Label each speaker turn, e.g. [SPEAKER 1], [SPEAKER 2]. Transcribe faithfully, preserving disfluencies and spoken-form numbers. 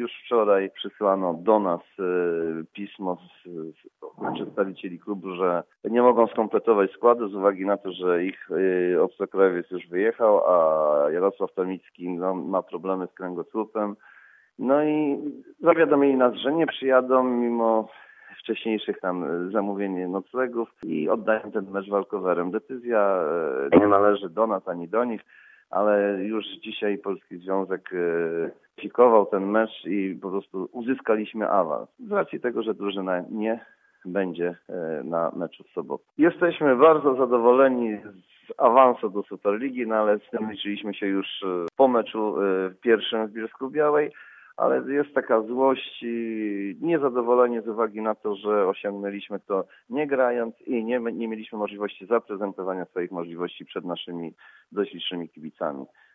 [SPEAKER 1] już wczoraj przysłano do nas pismo z, z przedstawicieli klubu, że nie mogą skompletować składu z uwagi na to, że ich obcokrajowiec już wyjechał, a Jarosław Tomicki no, ma problemy z kręgosłupem. No i zawiadomili nas, że nie przyjadą mimo wcześniejszych tam zamówień noclegów i oddają ten mecz walkowerem. Decyzja nie należy do nas ani do nich, ale już dzisiaj Polski Związek kwalifikował ten mecz i po prostu uzyskaliśmy awans. Z racji tego, że drużyna nie będzie na meczu w sobotę. Jesteśmy bardzo zadowoleni z awansu do Superligi, no ale z tym liczyliśmy się już po meczu pierwszym w Bielsku-Białej. Ale jest taka złość i niezadowolenie z uwagi na to, że osiągnęliśmy to nie grając i nie, nie mieliśmy możliwości zaprezentowania swoich możliwości przed naszymi dość licznymi kibicami.